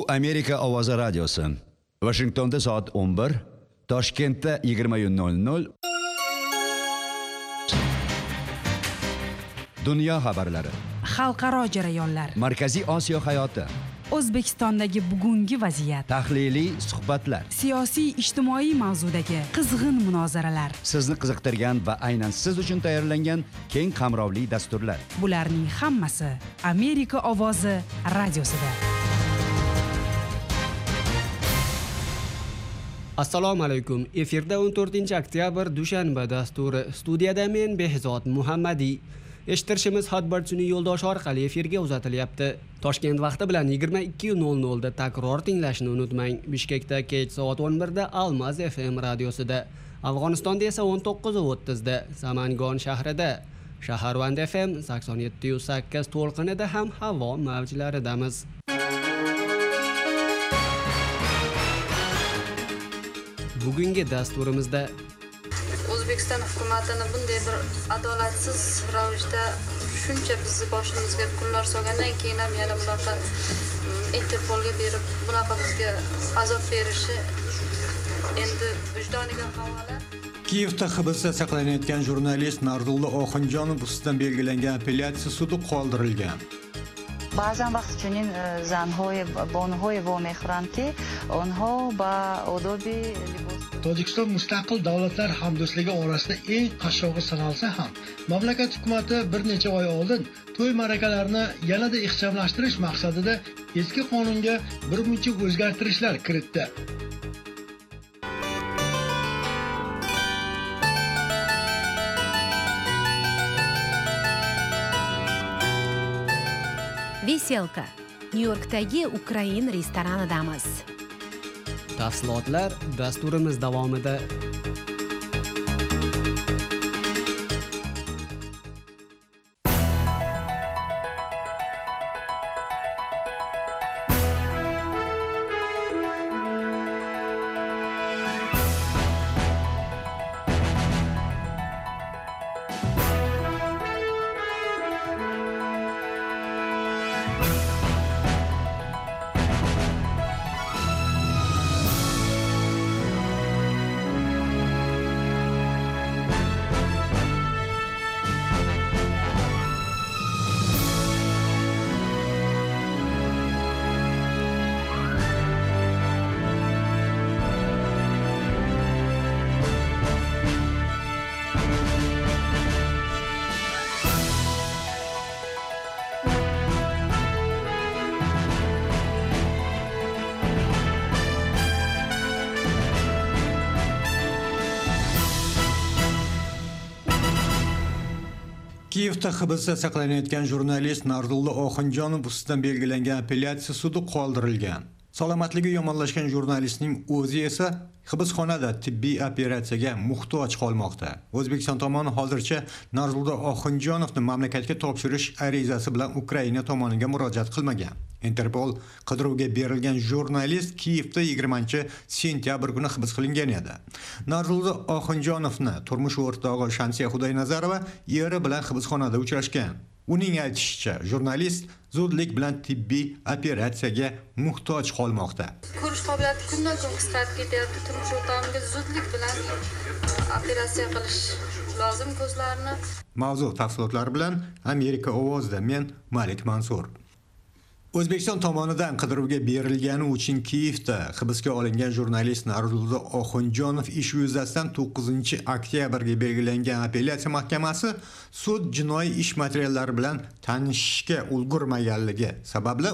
Bu Amerika Ovozi radiosi. Washingtonda soat 11, Toshkentda 20:00. Dunyo xabarlari. Xalqaro jarayonlar. Markaziy Osiyo hayoti. O'zbekistondagi bugungi vaziyat. Tahliliy suhbatlar. Siyosiy ijtimoiy mavzudagi qizg'in munozaralar. Sizni qiziqtirgan va aynan siz uchun tayyorlangan keng qamrovli dasturlar. Bularning hammasi Amerika Ovozi radiosida. Assalomu alaykum. Efirda 14-oktyabr dushanba dasturi. Studiyada men Behzod Muhammadiy. Eshittirishimiz Xatbarchini yo'ldoshi orqali efirga uzatilyapti. Toshkent vaqti bilan 22:00 da takror tinglashni unutmang. Bishkekda kech soat 11 da Almaz FM radiosida, Afg'onistonda esa 19:30 da Samangon shahrida, Shaharvand FM 87.8 to'lqinida ham havo mavjlaridamiz. Bugungi dasturimizda O'zbekiston hukumatini bunday bir adolatsiz ravishda shuncha bizni boshimizga kunlar solgandan keyin ham yana bunaqa Interpolga berib bunaqa bizga azob berishi endi vijdoniga havola. Kiyevda hibsda saqlanayotgan jurnalist Narzulla Oxunjonov ustidan belgilangan apellyatsiya sudi qoldirilgan. بعضا وقت چنین زن‌های با آنهای وامیخورند که آنها با آداب Tojikiston mustaqil davlatlar hamdo'stligi orasida eng qashshoqi sanalsa ham, mamlakat hukumati bir necha oy oldin to'y ma'rakalarni yanada ixchamlashtirish maqsadida eski qonunga birmuncha o'zgartirishlar kiritdi. Veselka. Nyu-Yorkdagi Ukrain restoranidamiz. Tafsilotlar dasturimiz davomida. Kiyevda hibsda saqlanayotgan jurnalist Narzulla Oxunjonov ustidan belgilangan apellyatsiya sudi qoldirilgan. Salomatligi yomonlashgan jurnalistning o'zi esa hibsxonada tibbiy operatsiyaga muhtoj qolmoqda. O'zbekiston tomoni hozircha Narzulla Oxunjonovni mamlakatga topshirish arizasi bilan Ukraina tomoniga murojaat qilmagan. Interpol qidiruvga berilgan jurnalist Kiyevda 20-sentyabr kuni hibs qilingan edi. Narzulla Oxunjonovni turmush o'rtog'i Shamsiya Xudoynazarova eri bilan hibsxonada uchrashgan. Uning aytishicha, jurnalist zudlik bilan tibbiy operatsiyaga muhtoj qolmoqda. Ko'rish qobiliyati kundan-kun qisqarib ketyapti. Turmush o'rtog'imga zudlik bilan operatsiya qilish lozim ko'zlarini. Mavzu tafsilotlari bilan Amerika Ovozida men Malik Mansur. O'zbekiston tomonidan qidiruvga berilgani uchun Kiyevda hibsga olingan jurnalist Narzulla Oxunjonov ish yuzasidan 9-oktyabrga belgilangan apellyatsiya mahkamasi sud jinoiy ish materiallari bilan tanishishga ulgurmaganligi sababli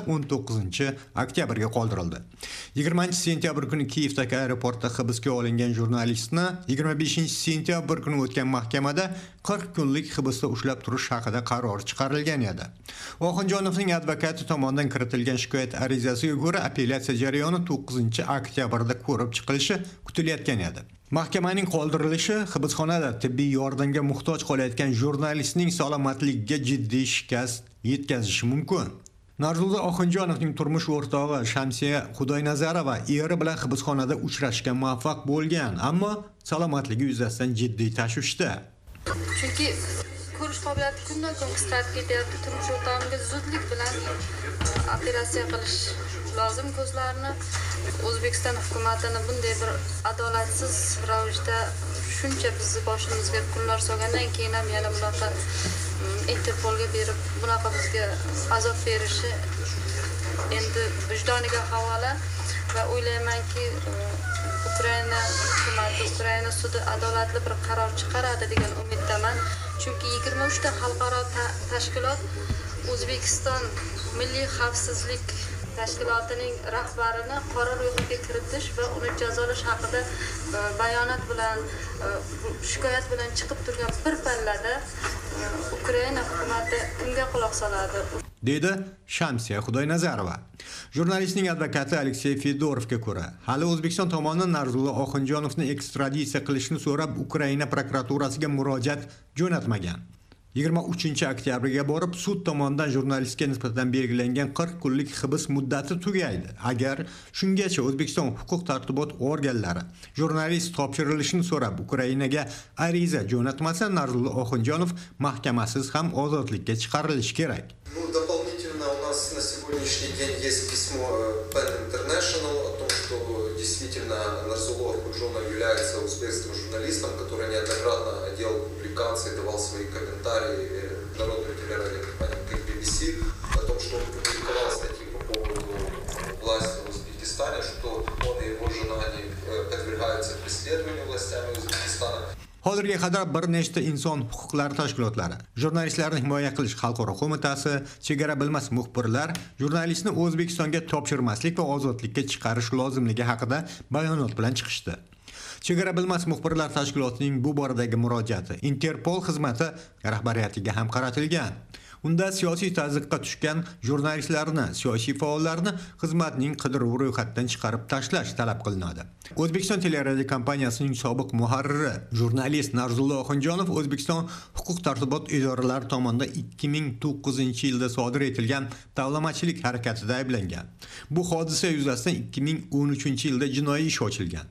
19-oktyabrga qoldirildi. 20-sentyabr kuni Kiyevdagi aeroportda hibsga olingan jurnalistni 25-sentyabr kuni o'tgan mahkamada 40 kunlik hibsda ushlab turish haqida qaror chiqarilgan edi. Oxunjonovning advokati tomonidan kiritilgan shikoyat arizasiga ko'ra apellyatsiya jarayoni 9-oktyabrda ko'rib chiqilishi kutilayotgan edi. Mahkamaning qoldirilishi hibsxonada tibbiy yordamga muhtoj qolayotgan jurnalistning salomatligiga jiddiy shikast yetkazishi mumkin. Narzulla Oxunjonovning turmush o'rtog'i Shamsiya Xudoynazarova eri bilan hibsxonada uchrashga muvaffaq bo'lgan, ammo salomatligi yuzasidan jiddiy tashvishda. Chunki ko'rish qobiliyati kundan kun qisqarib ketyapti. Turmush o'rtog'imga zudlik bilan operatsiya qilish lozim ko'zlarni. O'zbekiston hukumatini bunday bir adolatsiz ravishda shuncha bizni boshimizga kunlar solgandan keyin ham yana bunaqa Interpolga berib bunaqa bizga azob berishi endi vijdoniga havola va o'ylaymanki Ukraina hukumati, Ukraina sudi adolatli bir qaror chiqaradi degan umiddaman. Chunki 23 ta xalqaro tashkilot O'zbekiston Milliy xavfsizlik tashkilotining rahbarini qora ro'yxatga kiritish va uni jazolash haqida bayonot bilan, shikoyat bilan chiqib turgan bir pallada Ukraina hukumati kimga quloq soladi? Dedi Shamsiya Xudoynazarova. Jurnalistning advokati Aleksey Fedorovga ko'ra, hali O'zbekiston tomonidan Narzullo Oxunjonovni ekstraditsiya qilishni so'rab Ukraina prokuraturasiga murojaat jo'natmagan. 23 oktyabrga borib sud tomonidan jurnalistga nisbatan belgilangan 40 kunlik hibs muddati tugaydi. Agar shungacha O'zbekiston huquq tartibot organlari jurnalist topshirilishini so'rab Ukrainaga ariza jo'natmasa, Narzullo Oxunjonov mahkamasiz ham ozodlikka chiqarilishi kerak. У нас на сегодняшний день есть письмо PEN International о том, что действительно Нарзулло Охунжонов является узбекским журналистом, который неоднократно делал публикации, давал свои комментарии народной телерадиокомпании BBC о том, что он публиковал статьи по поводу власти в Узбекистане, что он и его жена они подвергаются преследованию властями Узбекистана. Hozirga qadar bir nechta inson huquqlari tashkilotlari, jurnalistlarni himoya qilish xalqaro qo'mitasi, chegara bilmas muxbirlar jurnalistni O'zbekistonga topshirmaslik va ozodlikka chiqarish lozimligi haqida bayonot bilan chiqishdi. Chegara bilmas muxbirlar tashkilotining bu boradagi murojaati Interpol xizmati rahbariyatiga ham qaratilgan. Unda siyosiy tazyiqqa tushgan jurnalistlarni, siyosiy faollarni xizmatning qidiruv ro'yxatidan chiqarib tashlash talab qilinadi. O'zbekiston teleradio kompaniyasining sobiq muharriri, jurnalist Narzullo Oxunjonov O'zbekiston huquq tartibot idoralari tomonidan 2009-yilda sodir etilgan tovlamachilik harakatida ayblangan. Bu hodisa yuzasidan 2013-yilda jinoiy ish ochilgan.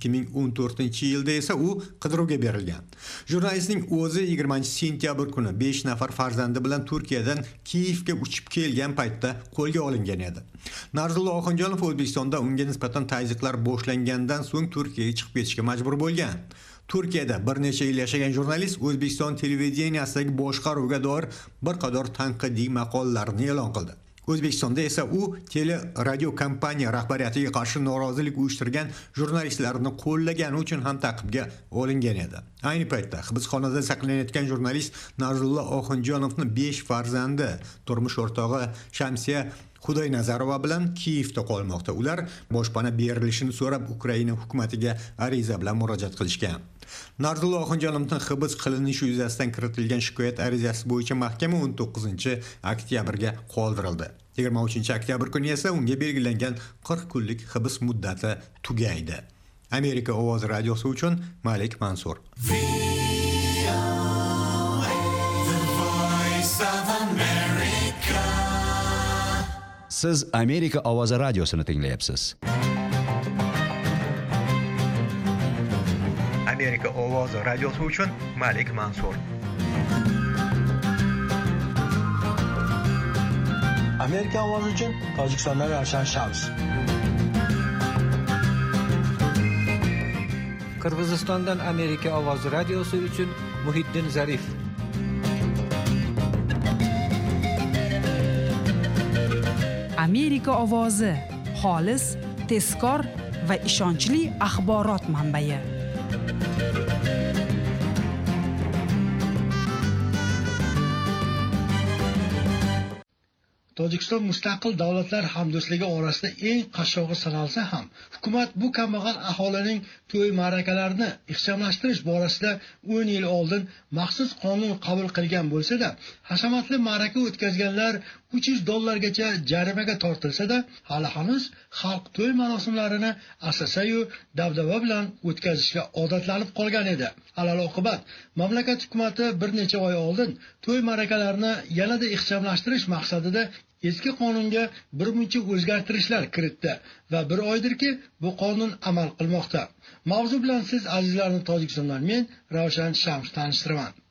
2014-yilda esa u qidiruvga berilgan. Jurnalistning o'zi 20-sentyabr kuni 5 nafar farzandi bilan Turkiyadan Kiyevga uchib kelgan paytda qo'lga olingan edi. Narzullo Oxunjonov O'zbekistonda unga nisbatan tazyiqlar boshlangandan so'ng Turkiyaga chiqib ketishga majbur bo'lgan. Turkiyada bir necha yil yashagan jurnalist O'zbekiston televideniyasining boshqaruvga doir bir qator tanqidiy maqolalarni e'lon qildi. O'zbekistonda esa u teleradio kompaniya rahbariyatiga qarshi norozilik uyushtirgan jurnalistlarni qo'llagani uchun ham ta'qibga olingan edi. Ayni paytda hibsxonada saqlanayotgan jurnalist Narzullo Oxunjonovning 5 farzandi, turmush o'rtog'i Shamsiya Xudoynazarova bilan Kiyevda qolmoqda. Ular boshpana berilishini so'rab Ukraina hukumatiga ariza bilan murojaat qilishgan. Narzullo Oxunjonovning hibs qilinishi yuzasidan kiritilgan shikoyat arizasi bo'yicha mahkama 19-oktyabrga qoldirildi. 23-oktyabr kuni esa unga belgilangan 40 kunlik hibs muddati tugaydi. Amerika ovozi radiosi uchun Malik Mansur. Siz Amerika ovozi radiosini tinglayapsiz. Amerika ovozi radiosi uchun Malik Mansur. Amerika ovozi uchun Tojikistondan Ravshan Shams. Qirg'izistondan Amerika ovozi radiosi uchun Muhiddin Zarif. Amerika ovozi xolis, tezkor va ishonchli axborot manbai. Tojikiston mustaqil davlatlar hamdo'stligi orasida eng qashshog'i sanalsa ham, hukumat bu kambag'al aholining to'y ma'rakalarini ixchamlashtirish borasida 10 yil oldin maxsus qonun qabul qilgan bo'lsa-da, hashamatli ma'raka o'tkazganlar $300 jarimaga tortilsa-da, hali hanuz xalq to'y marosimlarini asasa-yu dabdaba bilan o'tkazishga odatlanib qolgan edi. Alal-oqibat, mamlakat hukumatı bir necha oy oldin to'y ma'rakalarini yanada ixchamlashtirish maqsadida eski qonunga birmuncha o'zgartirishlar kiritdi va bir oydirki bu qonun amal qilmoqda. Mavzu bilan siz azizlarni Tojikistondan men Ravshan Shams tanishtiraman.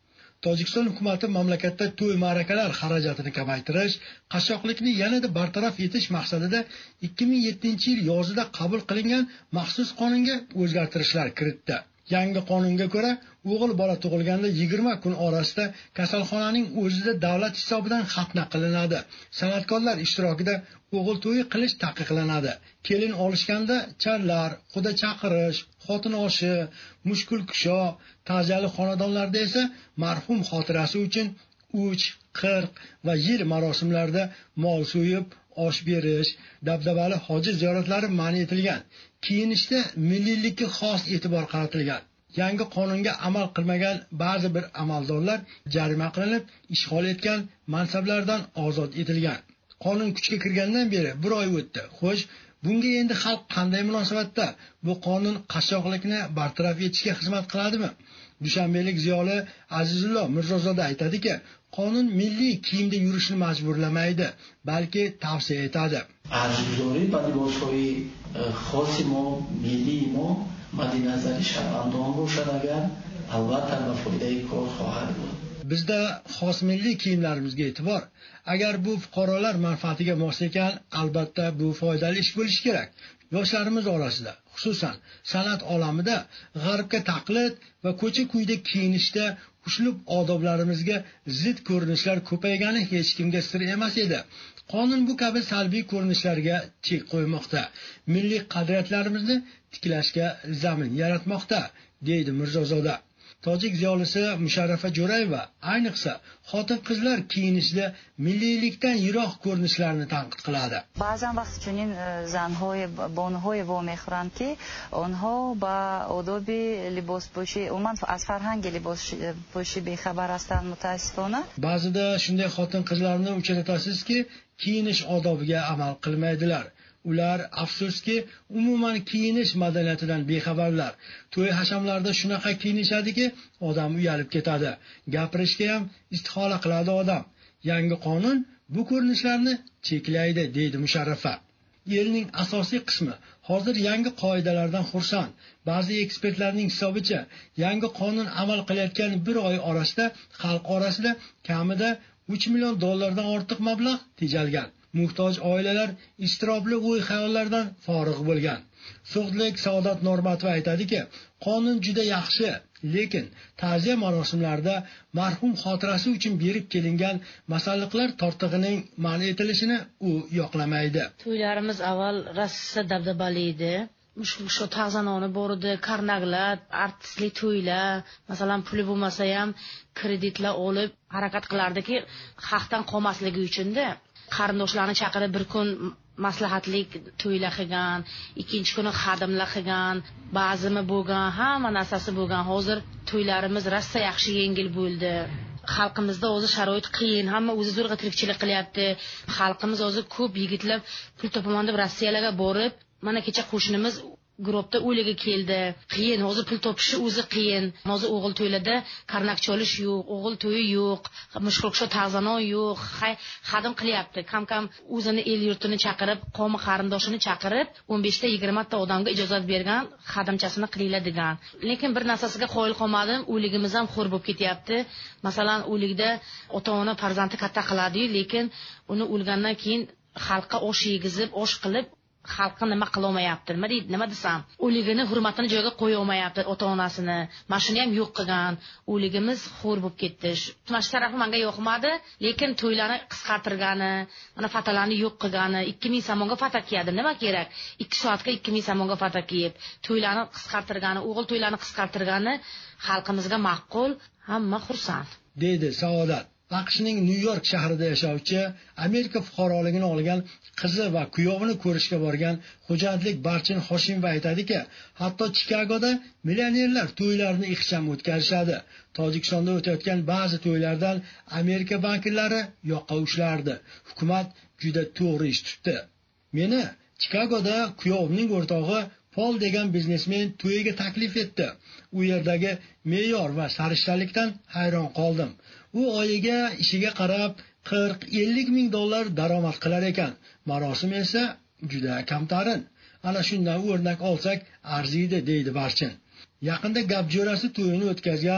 Tojikiston hukumati mamlakatda to'y ma'rakalar xarajatini kamaytirish, qashshoqlikni yanada bartaraf etish maqsadida 2007-yil yozida qabul qilingan maxsus qonunga o'zgartirishlar kiritdi. Yangi qonunga ko'ra, o'g'il bola tug'ilganda 20 kun orasida kasalxonaning o'zida davlat hisobidan xatna qilinadi. San'atkorlar ishtirokida o'g'il to'yi qilish taqiqlanadi. Kelin olishganda challar, xudo chaqirish, xotin oshi, mushkul kusho, ta'ziyali xonadonlarda esa marhum xotirasi uchun 3, 40 va yil marosimlarda mol so'yib, osh berish, dabdabali hoji ziyoratlari man etilgan. Kiyinishda milliylikka xos e'tibor qaratilgan. Yangi qonunga amal qilmagan ba'zi bir amaldorlar jarima qilinib, ishg'ol etgan mansablardan ozod etilgan. Qonun kuchga kirgandan beri 1 oy o'tdi. Xo'sh, bunga endi xalq qanday munosabatda? Bu qonun qashshoqlikni bartaraf etishga xizmat qiladimi? Dushanbalik ziyoli Azizullo Mirzozoda aytadiki, qonun milliy kiyimda yurishni majburlamaydi, balki tavsiya etadi. Arzuzori va liboshoyi xosi mo, milliy mo maddi nazari shar'andon ro'shan agar albatta va foydali kor xohadi bo'ldi. Bizda xos milliy kiyimlarimizga e'tibor. Agar bu fuqarolar manfaatiga mos ekan, albatta bu foydali ish bo'lishi kerak. Yoshlarimiz orasida, xususan san'at olamida g'arbga taqlid va ko'cha-kuyda kiyinishda uslub odoblarimizga zid ko'rinishlar ko'paygani hech kimga sir emas edi. Qonun bu kabi salbiy ko'rinishlarga chek qo'ymoqda. Milliy qadriyatlarimizni tiklashga zamin yaratmoqda, deydi Mirzozoda. Tojik ziyolisi Musharrafa Jo'rayeva ayniqsa xotin-qizlar kiyinishida milliylikdan yiroq ko'rinishlarni tanqid qiladi. Ba'zan vaqt chunin zanhoy bonhoy vo mehran ki onho ba odobi libosposhi umuman az farhangi libosposhi bexabar astan mutaasifona. Ba'zida shunday xotin-qizlarni uchratasizki, kiyinish odobiga amal qilmaydilar. Ular afsuski umuman kiyinish madaniyatidan bexabarlar. To'y hashamlarda shunaqa kiyinishadiki, odam uyalib ketadi. Gapirishga ham istihola qiladi odam. Yangi qonun bu ko'rinishlarni cheklaydi, deydi Musharrafa. Elning asosiy qismi hozir yangi qoidalardan xursand. Ba'zi ekspertlarning hisobicha, yangi qonun amal qilayotgan 1 oy orasida xalq orasida kamida $3 million dan ortiq mablag' tejalgan. Muhtoj oilalar istirobli o'y-xayollardan forig' bo'lgan. Sog'lik Saodat Normatova aytadiki, qonun juda yaxshi, lekin ta'ziya marosimlarida marhum xotirasi uchun berib kelingan masalliqlar tortig'ining man etilishini u yoqlamaydi. To'ylarimiz avval rosa dabdabali edi. Shu tag'zanoni bor edi, karnaglar, artistlik to'ylar, masalan, puli bo'lmasa ham kreditlar olib harakat qilardiki, xalqdan qolmasligi uchun-da. Qarindoshlarni chaqirib bir kun maslahatlik to'ylar qilgan, ikkinchi kuni xadimlar qilgan, ba'zimi bo'lgan, hamma narsasi bo'lgan. Hozir to'ylarimiz rosa yaxshi yengil bo'ldi. Xalqimizda o'zi sharoit qiyin, hamma o'zi zo'rg'a tirikchilik qilyapti. Xalqimiz o'zi ko'p yigitlar pul topaman deb Rossiyaga borib, mana kecha qo'shnimiz guruhda o'liga keldi. Qiyin, hozir pul topishi o'zi qiyin. Hozir o'g'il to'ylarda karnak cholish yo'q, o'g'il to'yi yo'q, mushkulxo tag'zanon yo'q, xadim qilyapti. Kam-kam o'zini el yurtini chaqirib, qavmi qarindoshini chaqirib, 15 ta 20 ta odamga ijozat bergan, xadimchasini qilinglar degan. Lekin bir narsasiga qoyil qolmadim, o'ligimiz ham xo'r bo'lib ketyapti. Masalan, o'ligida ota-ona farzandi katta qiladi-yu, lekin uni o'lgandan keyin xalqqa osh yegizib, osh qilib xalqqa nima qila olmayapti, nima desam, o'ligini hurmatini joyiga qo'ya olmayapti ota-onasini. Mana shuni ham yo'q qilgan. O'ligimiz xo'r bo'lib ketdi. Mana shu tarafi menga yoqmadi, lekin to'ylarni qisqartirgani, mana fatalarni yo'q qilgani, 2000 somonga fata kiyadi. Nima kerak? 2 soatga 2000 somonga fata kiyib, to'ylarni qisqartirgani, o'g'il to'ylarni qisqartirgani xalqimizga ma'qul, hamma xursand, deydi Saodat. AQShning Nyu-York shahrida yashovchi, Amerika fuqaroligini olgan qizi va kuyovini ko'rishga borgan xo'jandlik Barchin Hoshimov aytadiki, hatto Chikagoda millionerlar to'ylarini ixcham o'tkazishadi. Tojikistonda o'tayotgan ba'zi to'ylardan Amerika bankirlari yoqqa ushlardi. Hukumat juda to'g'ri ish tutdi. Meni Chikagoda kuyovimning o'rtog'i Pol degan biznesmen to'yiga taklif etdi. U yerdagi me'yor va sarishtalikdan hayron qoldim. U oyiga ishiga qarab $40-50 ming daromad qilar ekan. Marosim esa juda kamtarin. Ana shundan o'rnak olsak arziydi, deydi Barchin. Yaqinda Gabjo'rasi to'yini o'tkazgan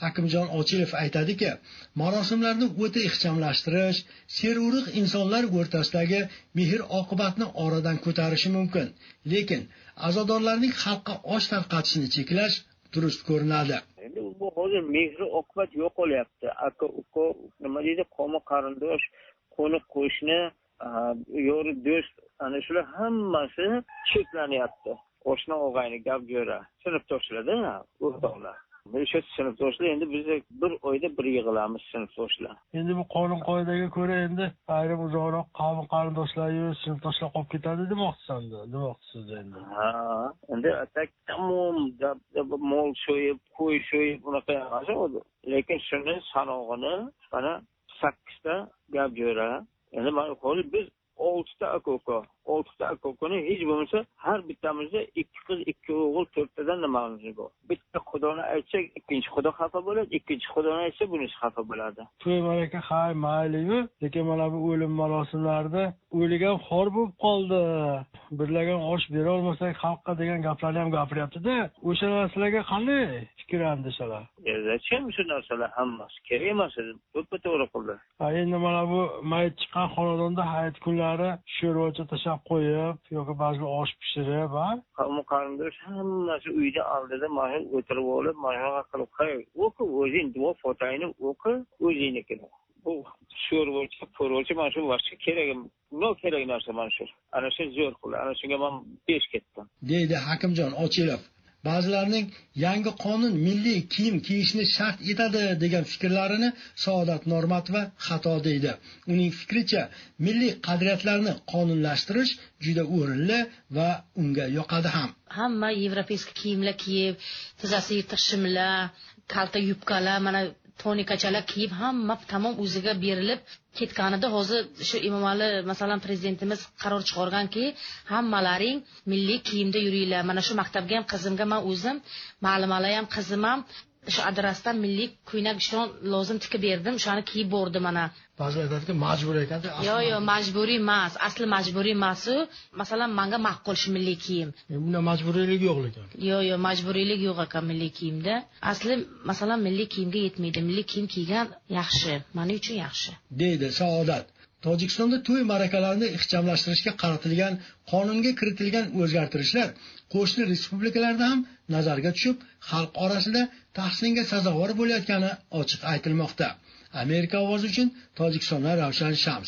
Hakimjon Ochilov aytadiki, marosimlarni o'ta ixchamlashtirish, serurug' insonlar o'rtasidagi mehr-oqibatni oradan ko'tarishi mumkin, lekin azodorlarning xalqqa osh tarqatishni cheklash durust ko'rinadi. Endi bu hozir mehr-oqibat yo'qolyapti. Aka, uka, nima deydi, qo'ni qarindosh, qo'ni qo'shni, yo'ri do'st, ana shular hammasi cheklanyapti. Qo'shni og'ayni gap jo'ra, sinfdoshlarda, o'rtoqlar. O'sha sinfdoshlar endi biz bir oyda bir yig'ilamiz sinfdoshlar. Endi bu qonun qoidaga ko'ra endi ayrim uzoqroq qavm qarindoshlar sinfdoshlar qolib ketadi demoqchisiz endi. Ha, endi atak tamom mol so'yib, qo'y so'yib unaqa emas edi. Lekin shuni sanog'ini mana 8 ta gap jo'ra. Endi mana hozir biz 6 ta aka-ukani hech bo'lmasa har bittamizda 2 qiz, 2 o'g'il, 4 tadan nimamiz bor. Bitta xudoni aytsak, ikkinchi xudo xafa bo'ladi, ikkinchi xudoni aytsa bunisi xafa bo'ladi. To'y maraka hay mayli-yu, lekin mana bu o'lim marosimlarida o'ligan xor bo'lib qoldi. Birlagan osh bera olmasak xalqqa degan gaplarni ham gapiryapti-da. O'sha narsalarga qanday fikr andishalar? Zachем shu narsalar hammasi kerak emas edi. To'ppa-to'g'ri qildi. Endi mana bu mayit chiqqan xonadonda hayit kunlari sho'rvacha tashab qo'yib yoki ba'zi osh pishirib, qavm qarindosh hammasi uyda oldida mana o'tirib olib, mana qilib qo'y. O'qi o'zing duo fotayini o'qi o'zingnikini. Bu sho'rvacha, po'rvacha mana shu vaqtga kerak narsa mana shu. Ana shu zo'r qildi. Ana shunga men pesh ketdim. Deydi Hakimjon Ochilov. Ba'zilarning yangi qonun milliy kiyim kiyishni shart etadi degan fikrlarini Saodat Normatova xato deydi. Uning fikricha, milliy qadriyatlarni qonunlashtirish juda o'rinli va unga yoqadi ham. Hamma yevropeyskiy kiyimlar kiyib, tizzasi yirtiq shimlar, kalta yubkalar, mana tonikachalar kiyib hamma tamom o'ziga berilib ketganida hozir shu Emomali masalan prezidentimiz qaror chiqarganki, hammalaring milliy kiyimda yuringlar. Mana shu maktabga ham qizimga men o'zim, ma'lumalar ham qizim ham shu adresdan milliy ko'ylak shon lozim tikib berdim, shuni kiyib bordim mana. Ba'zilar aytadiki, majburiy ekan. Yo'q, majburiy emas. Asli majburiy emas. Masalan, menga ma'qul shu milliy kiyim. Bunda majburiylik yo'q lekin. Yo'q, majburiylik yo'q ekan milliy kiyimda. Asli masalan milliy kiyimga yetmaydi. Milliy kiyim kiygan yaxshi, meni uchun yaxshi. Deydi Saodat. Tojikistonda to'y ma'rakalarini ixchamlashtirishga qaratilgan qonunga kiritilgan o'zgartirishlar qo'shni respublikalarda ham nazarga tushib, xalq orasida tahsinga sazovor bo'layotgani ochiq aytilmoqda. Amerika ovozi uchun Tojikistondan Ravshan Shams.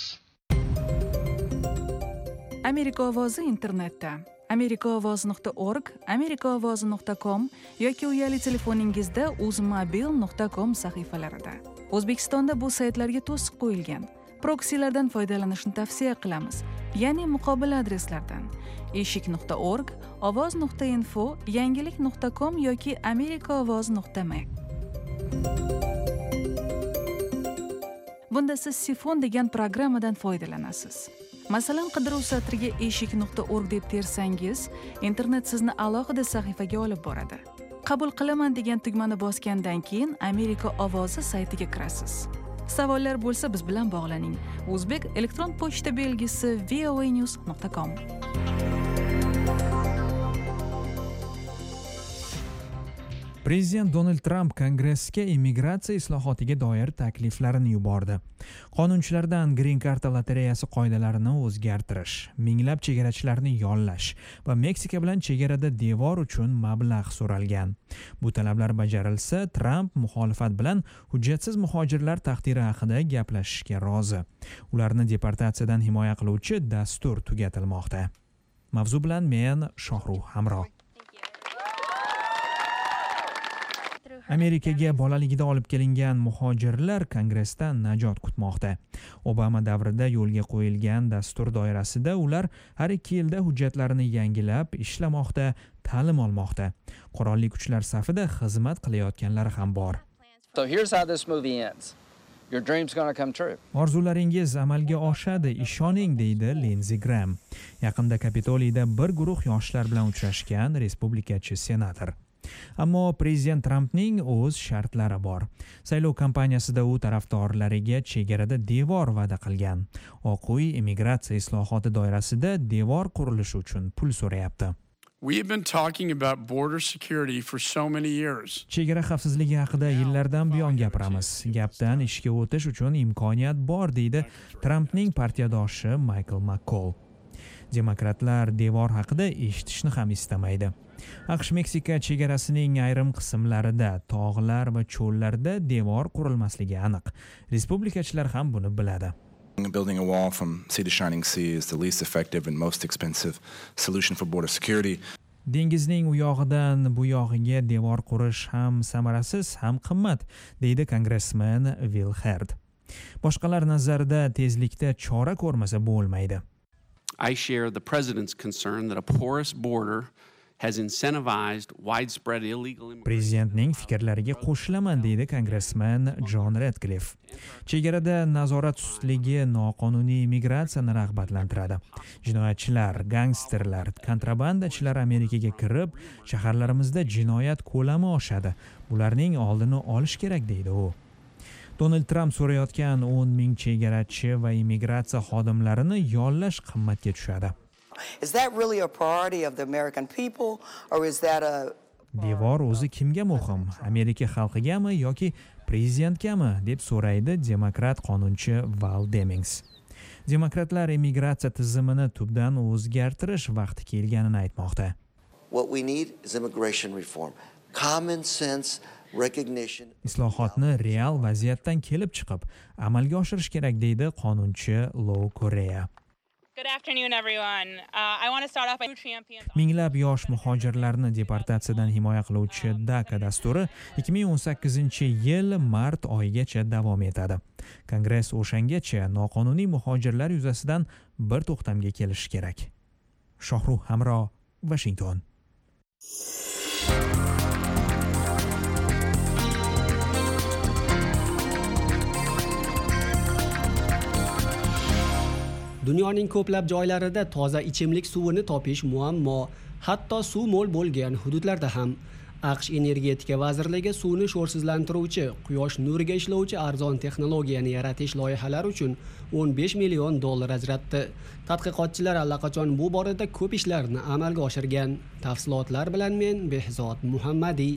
Amerika ovozi internetda amerikaovoz.org, amerikaovozi.com yoki uyali telefoningizda uzmobil.com sahifalarida. O'zbekistonda bu saytlarga to'siq qo'yilgan. Proksilardan foydalanishni tavsiya qilamiz, ya'ni muqobil adreslardan eshik.org, ovoz.info, yangilik.com yoki amerikaovoz.me. Bunda siz Sifon degan programmadan foydalanasiz. Masalan, qidiruv satriga eshik.org deb tersangiz, internet sizni alohida sahifaga olib boradi. Qabul qilaman degan tugmani bosgandan keyin Amerika ovozi saytiga kirasiz. Savollar bo'lsa biz bilan bog'laning. O'zbek elektron pochta belgisi voanews.com. Prezident Donald Trump Kongressga immigratsiya islohotiga doir takliflarini yubordi. Qonunchilardan Green Card lotereyasi qoidalarini o'zgartirish, minglab chegarachilarni yollash va Meksika bilan chegarada devor uchun mablag' so'ralgan. Bu talablar bajarilsa, Trump muxolifat bilan hujjatsiz muhojirlar taqdiri haqida gaplashishga rozi. Ularni deportatsiyadan himoya qiluvchi dastur tugatilmoqda. Mavzu bilan men Shohruh Hamro. Amerikaga bolaligida olib kelingan muhojirlar Kongressdan najot kutmoqda. Obama davrida yo'lga qo'yilgan dastur doirasida ular har 2 yilda hujjatlarini yangilab, ishlamoqda, ta'lim olmoqda. Qurolli kuchlar safida xizmat qilayotganlar ham bor. So here's how this movie ends. Your dream's going to come true. Orzularingiz amalga oshadi, ishoning, deydi Lindsey Graham. Yaqinda Kapitoliyda bir guruh yoshlar bilan uchrashgan respublikachi senator. Ammo prezident Trumpning o'z shartlari bor. Saylov kampaniyasida u tarafdorlariga chegarada devor va'da qilgan. Oq uy immigratsiya islohoti doirasida devor qurilishi uchun pul so'rayapti. We have been talking about border security for so many years. Chegara xavfsizligi haqida yillardan buyon gapiramiz. Gapdan ishga o'tish uchun imkoniyat bor, deydi Trampning partiyadoshi Michael McCall. Demokratlar devor haqida eshitishni ham istamaydi. AQSh-Meksika chegarasining ayrim qismlarida, tog'lar va cho'llarda devor qurilmasligi aniq. Respublikachilar ham buni biladi. Building a wall from sea to shining sea is the least effective and most expensive solution for border security. Dengizning u yog'idan bu yog'iga devor qurish ham samarasiz, ham qimmat, deydi kongressmen Will Hurd. Boshqalar nazarida tezlikda chora ko'rmasa bo'lmaydi. I share the president's concern that a porous border has incentivized widespread illegal immigration. Prezidentning fikrlariga qo'shilaman, deydi kongressmen John Ratcliffe. Chegarada nazorat sustligi noqonuniy immigratsiyani rag'batlantiradi. Jinoyatchilar, gangsterlar, kontrabandachilar Amerikaga kirib, shaharlarimizda jinoyat ko'lami oshadi. Bularning oldini olish kerak, deydi u. Donald Trump so'rayotgan 10 ming chegarachi va immigratsiya xodimlarini yollash qimmatga tushadi. Is that really a priority of the American people or is that a Devor o'zi kimga muhim? Amerika xalqigami yoki prezidentgami, deb so'raydi demokrat qonunchi Val Demings. Demokratlar immigratsiya tizimini tubdan o'zgartirish vaqti kelganini aytmoqda. What we need is immigration reform. Common sense recognition. Islohotni real vaziyatdan kelib chiqib amalga oshirish kerak, deydi qonunchi Lou Correa. Good afternoon, everyone. I want to start off by champions. Minglab yosh muhojirlarni deportatsiyadan himoya qiluvchi DACA dasturi 2018-yil mart oyigacha davom etadi. Kongress o'shangacha noqonuniy muhojirlar yuzasidan bir to'xtamga kelishi kerak. Shohruh Hamro, Washington. Dunyoning ko'plab joylarida toza ichimlik suvini topish muammo, hatto suv mo'l bo'lgan hududlarda ham. AQSh energetika vazirligi suvni sho'rsizlantiruvchi, quyosh nuriga ishlovchi arzon texnologiyani yaratish loyihalari uchun $15 million ajratdi. Tadqiqotchilar allaqachon bu borada ko'p ishlarni amalga oshirgan. Tafsilotlar bilan men Behzod Muhammadiy.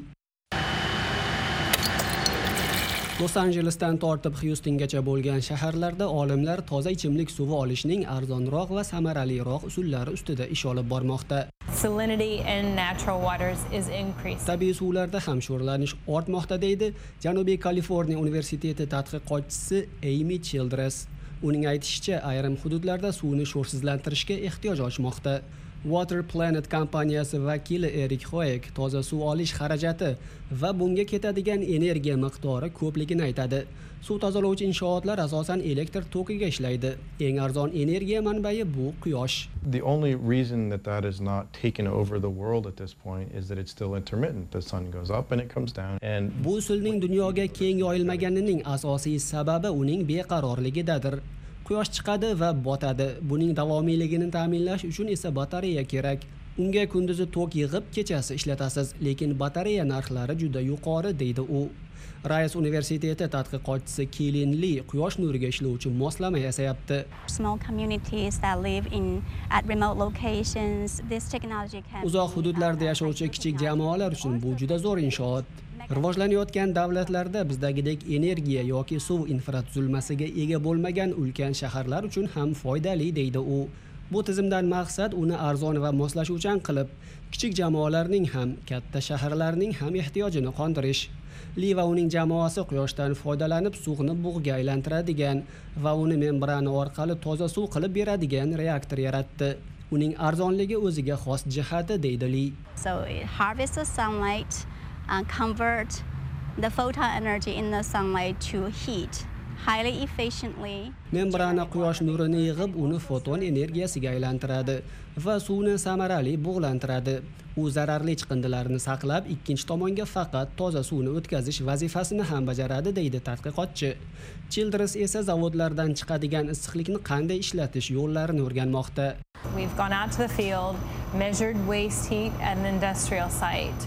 Los Angelesdan tortib Houstongacha bo'lgan shaharlarda olimlar toza ichimlik suvi olishning arzonroq va samaraliroq usullari ustida ish olib bormoqda. Salinity in natural waters is increasing. Tabiiy suvlarda ham sho'rlanish ortmoqda, deydi Janubiy Kaliforniya universiteti tadqiqotchisi Amy Childress. Uning aytishicha, ayrim hududlarda suvni sho'rsizlantirishga ehtiyoj ochmoqda. Water Planet kompaniyasi vakili Erik Hoek toza suv olish xarajati va bunga ketadigan energiya miqdori ko'pligini aytadi. Suv tozalovchi inshootlar asosan elektr tokiga ishlaydi. Eng arzon energiya manbai bu quyosh. The only reason that is not taken over the world at this point is that it's still intermittent. The sun goes up and it comes down. And bu usulning dunyoga keng yoyilmaganining asosiy sababi uning beqarorligidadir. Quyosh chiqadi va botadi. Buning davomiyligini ta'minlash uchun esa batareya kerak. Unga kunduzi tok yig'ib, kechasi ishlatasiz, lekin batareya narxlari juda yuqori, deydi u. Rice universiteti tadqiqotchisi Keelan Lee quyosh nuriga ishlovchi moslama yasayapti. Small communities that live at remote locations, this technology can Uzoq hududlarda yashovchi kichik jamoalar uchun bu juda zo'r inshoot. Rivojlanayotgan davlatlarda bizdagidek energiya yoki suv infratuzilmasiga ega bo'lmagan ulkan shaharlar uchun ham foydali, deydi u. Bu tizimdan maqsad uni arzon va moslashuvchan qilib, kichik jamoalarning ham, katta shaharlarning ham ehtiyojini qondirish. Li va uning jamoasi quyoshdan foydalanib suvni bug'ga aylantiradigan va uni membrana orqali toza suv qilib beradigan reaktor yaratdi. Uning arzonligi o'ziga xos jihati, deydi Li. So it harvests the sunlight and convert the photon energy in the sunlight to heat highly efficiently. Membrana quyosh nurini yig'ib, uni foton energiyasiga aylantiradi va suvni samarali bug'lantiradi. U zararli chiqindilarni saqlab, ikkinchi tomonga faqat toza suvni o'tkazish vazifasini ham bajaradi, deydi tadqiqotchi. Childress esa zavodlardan chiqadigan issiqlikni qanday ishlatish yo'llarini o'rganmoqda. We've gone out to the field, measured waste heat at an industrial site.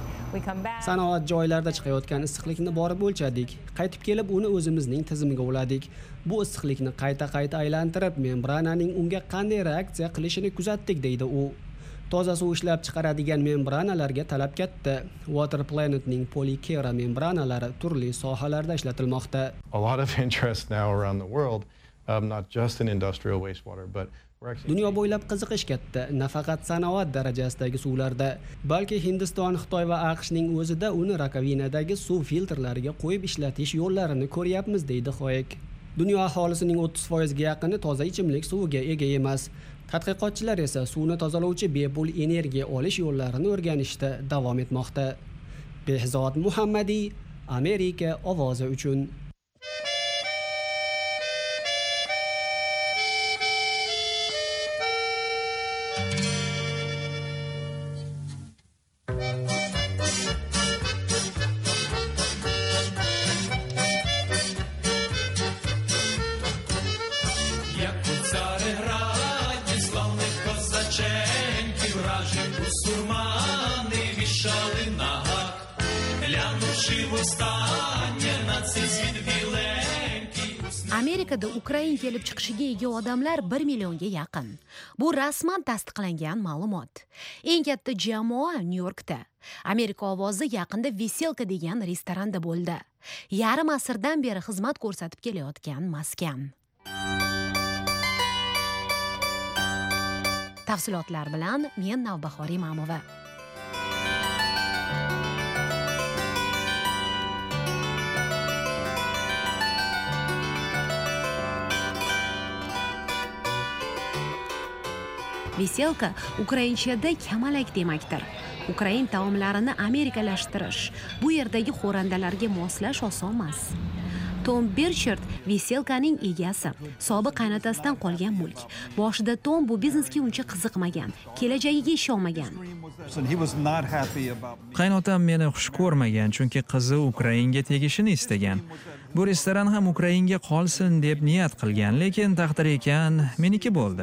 Sanoat joylarida chiqayotgan issiqlikni borib o'lchadik. Qaytib kelib uni o'zimizning tizimiga uladik. Bu issiqlikni qayta aylantirib, membrananing unga qanday reaksiya qilishini kuzatdik, deydi u. Toza suv ishlab chiqaradigan membranalarga talab katta. Water Planet'ning Polycera membranalari turli sohalarda ishlatilmoqda. A lot of interest now around the world, not just in industrial wastewater, but Dunyo bo'ylab qiziqish katta, nafaqat sanoat darajasidagi suvlarda, balki Hindiston, Xitoy va AQShning o'zida uni rakovinadagi suv filtrlariga qo'yib ishlatish yo'llarini ko'ryapmiz, deydi Xoyek. Dunyo aholisining 30% ga yaqini toza ichimlik suviga ega emas. Tadqiqotchilar esa suvni tozalovchi bepul energiya olish yo'llarini o'rganishda davom etmoqda. Behzod Muhammadiy, Amerika ovozi uchun. Amerikada Ukrain kelib chiqishiga ega odamlar 1 millionga yaqin. Bu rasman tasdiqlangan ma'lumot. Eng katta jamoa Nyu-Yorkda. Amerika ovozi yaqinda Veselka degan restoranda bo'ldi. Yarim asrdan beri xizmat ko'rsatib kelayotgan maskan. Tafsilotlar bilan men Navbahor Imamova. Veselka ukrainchada kamalak demakdir. Ukrain taomlarini amerikalashtirish, bu yerdagi xo'randalarga moslash oson emas. Tom Birchard Veselkaning egasi, sobiq qaynotasidan qolgan mulk. Boshida Tom bu biznesga uncha qiziqmagan, kelajagiga ishonmagan. Qaynotam meni xush ko'rmagan, chunki qizi Ukrainga tegishini istagan. Bu restoran ham Ukrainga qolsin deb niyat qilgan, lekin taqdir ekan, meniki bo'ldi.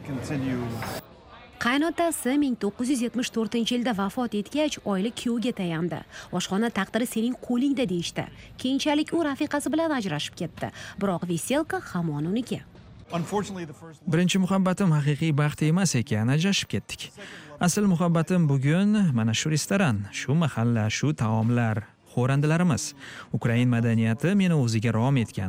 Qaynotasi 1974-yilda vafot etgach, oila kuyovga tayamdi. Oshxona taqdiri sening qo'lingda deyishdi. Keyinchalik u rafiqasi bilan ajrashib ketdi. Biroq Veselka hamon uniki. Birinchi muhabbatim haqiqiy baxt emas ekan, ajrashib ketdik. Asl muhabbatim bugun mana shu restoran, shu mahalla, shu taomlar, xo'randalarimiz. Ukrain madaniyati meni o'ziga rom etgan.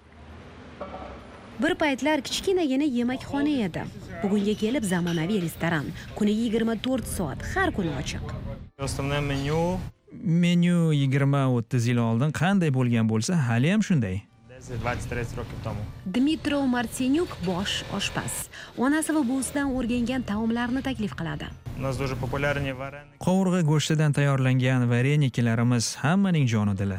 Bir paytlar kichkinagina yemakxona edi. Bugunga kelib zamonaviy restoran. Kuniga 24 soat, har kuni ochiq. Menyu 20-30 yil oldin qanday bo'lgan bo'lsa, hali ham shunday. Dmitro Martinyuk bosh oshpaz. Onasi va buvisidan o'rgangan taomlarni taklif qiladi. Qovurg'a go'shtidan tayyorlangan vareniklarimiz hammaning jonidili.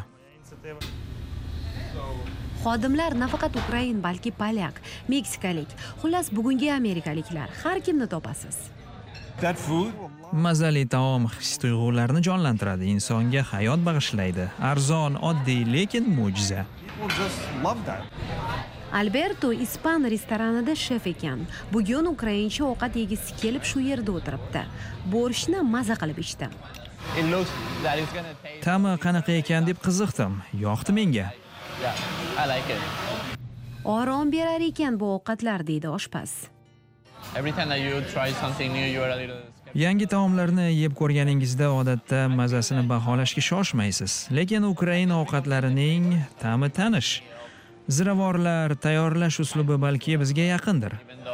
Xodimlar nafaqat Ukrain, balki polyak, meksikalik, xullas bugungi amerikaliklar, har kimni topasiz. Mazali taom his-tuyg'ularni jonlantiradi, insonga hayot bag'ishlaydi. Arzon, oddiy, lekin mo'jiza. Alberto ispan restoranida shef ekan. Bugun ukraincha ovqat yegisi kelib shu yerda o'tiribdi. Borshni maza qilib ichdi. Ta'mi qanaqa ekan deb qiziqdim. Yoqdi menga. Orom berar ekan bu ovqatlar, deydi oshpaz. Yangi taomlarni yeb ko'rganingizda odatda mazasini baholashga shoshmaysiz, lekin Ukraina ovqatlarining ta'mi tanish. Ziravorlar, tayyorlash uslubi balki bizga yaqindir.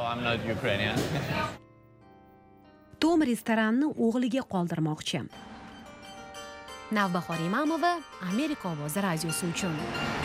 Tom restoranni o'g'liga qoldirmoqchi. Navbahor Imamova, Amerika ovozi radiosi uchun.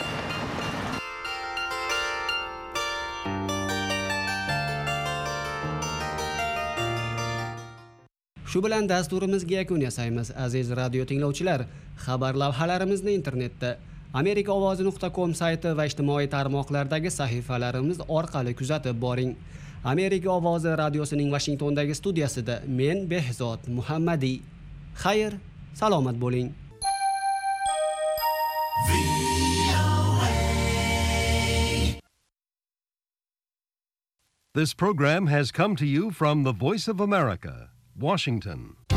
Shu bilan dasturimizga yakun yasaymiz. Aziz radio tinglovchilar, xabar lavhalarimizni internetda amerikaovozi.com sayti va ijtimoiy tarmoqlardagi sahifalarimiz orqali kuzatib boring. Amerika ovozi radiosining Washingtondagi studiyasida men Behzod Muhammadiy. Xayr, salomat bo'ling. This program has come to you from the Voice of America, Washington.